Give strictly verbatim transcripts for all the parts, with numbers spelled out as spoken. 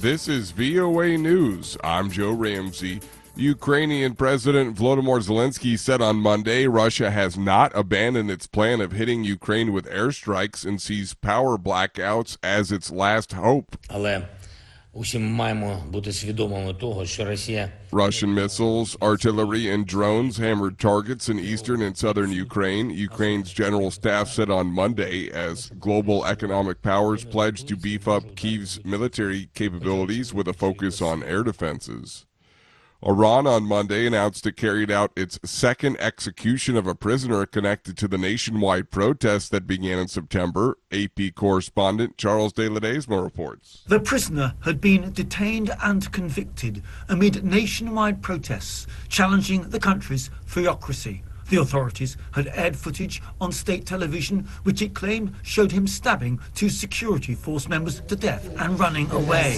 This is V O A News. I'm Joe Ramsey. Ukrainian President Volodymyr Zelensky said on Monday Russia has not abandoned its plan of hitting Ukraine with airstrikes and sees power blackouts as its last hope. Але усі маємо бути свідомими того, що Росія Russian missiles, artillery, and drones hammered targets in eastern and southern Ukraine, Ukraine's general staff said on Monday, as global economic powers pledged to beef up Kyiv's military capabilities with a focus on air defenses. Iran on Monday announced it carried out its second execution of a prisoner connected to the nationwide protests that began in September. A P correspondent Charles de Ledesma reports. The prisoner had been detained and convicted amid nationwide protests challenging the country's theocracy. The authorities had aired footage on state television which it claimed showed him stabbing two security force members to death and running away.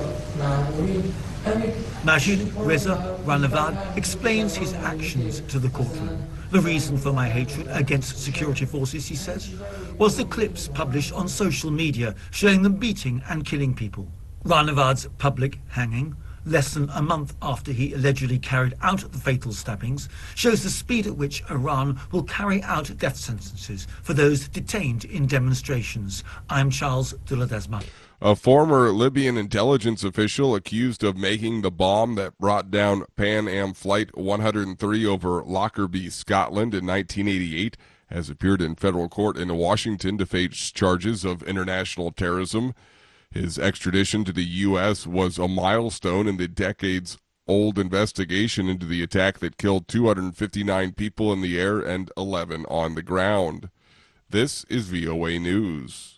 Majid Reza Ranavad explains his actions to the courtroom. The reason for my hatred against security forces, he says, was the clips published on social media showing them beating and killing people. Ranavad's public hanging, less than a month after he allegedly carried out the fatal stabbings, shows the speed at which Iran will carry out death sentences for those detained in demonstrations. I'm Charles de Ledesma. A former Libyan intelligence official accused of making the bomb that brought down Pan Am Flight one hundred three over Lockerbie, Scotland in nineteen eighty-eight has appeared in federal court in Washington to face charges of international terrorism. His extradition to the U S was a milestone in the decades-old investigation into the attack that killed two hundred fifty-nine people in the air and eleven on the ground. This is V O A News.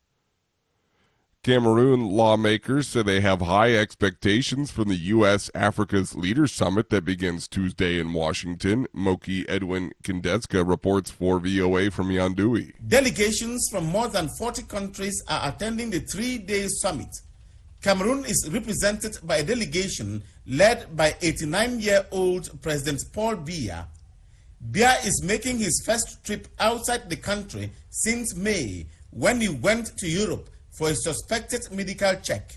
Cameroon lawmakers say they have high expectations from the U S Africa's Leaders Summit that begins Tuesday in Washington. Moki Edwin Kindeska reports for V O A from Yandui. Delegations from more than forty countries are attending the three-day summit. Cameroon is represented by a delegation led by eighty-nine-year-old President Paul Biya. Biya is making his first trip outside the country since May, when he went to Europe for a suspected medical check.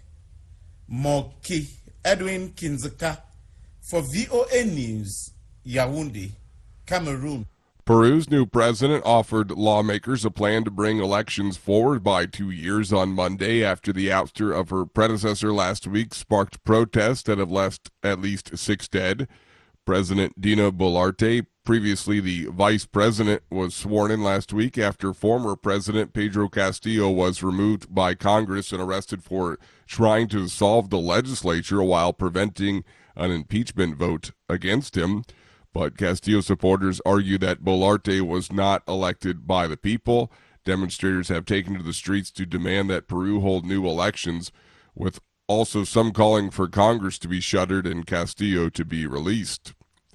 Moki Edwin Kinzeka for V O A News, Yaoundé, Cameroon. Peru's new president offered lawmakers a plan to bring elections forward by two years on Monday after the ouster of her predecessor last week sparked protests that have left at least six dead. President Dina Boluarte, previously the vice president, was sworn in last week after former President Pedro Castillo was removed by Congress and arrested for trying to dissolve the legislature while preventing an impeachment vote against him. But Castillo supporters argue that Boluarte was not elected by the people. Demonstrators have taken to the streets to demand that Peru hold new elections, with also some calling for Congress to be shuttered and Castillo to be released.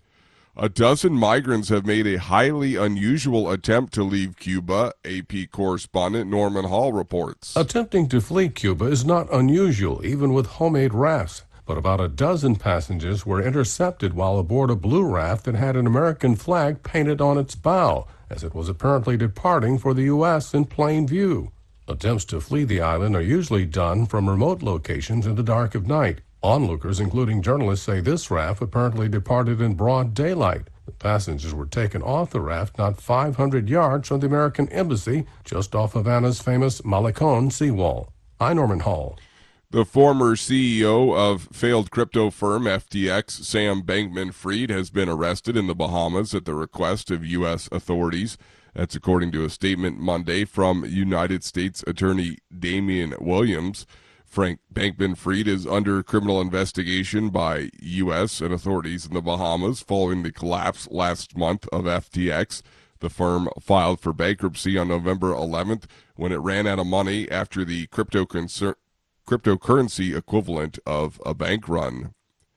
A dozen migrants have made a highly unusual attempt to leave Cuba, A P correspondent Norman Hall reports. Attempting to flee Cuba is not unusual, even with homemade rafts. But about a dozen passengers were intercepted while aboard a blue raft that had an American flag painted on its bow, as it was apparently departing for the U S in plain view. Attempts to flee the island are usually done from remote locations in the dark of night. Onlookers, including journalists, say this raft apparently departed in broad daylight. The passengers were taken off the raft not five hundred yards from the American embassy, just off Havana's famous Malecon seawall. I'm Norman Hall. The former C E O of failed crypto firm F T X, Sam Bankman-Fried, has been arrested in the Bahamas at the request of U S authorities. That's according to a statement Monday from United States Attorney Damian Williams. Frank Bankman-Fried is under criminal investigation by U S and authorities in the Bahamas following the collapse last month of F T X. The firm filed for bankruptcy on November eleventh when it ran out of money after the crypto concern cryptocurrency equivalent of a bank run.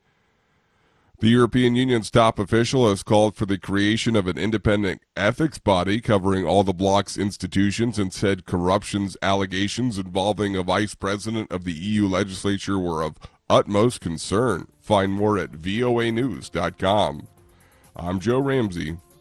The European Union's top official has called for the creation of an independent ethics body covering all the bloc's institutions and said corruption's allegations involving a vice president of the E U legislature were of utmost concern. Find more at V O A news dot com. I'm Joe Ramsey.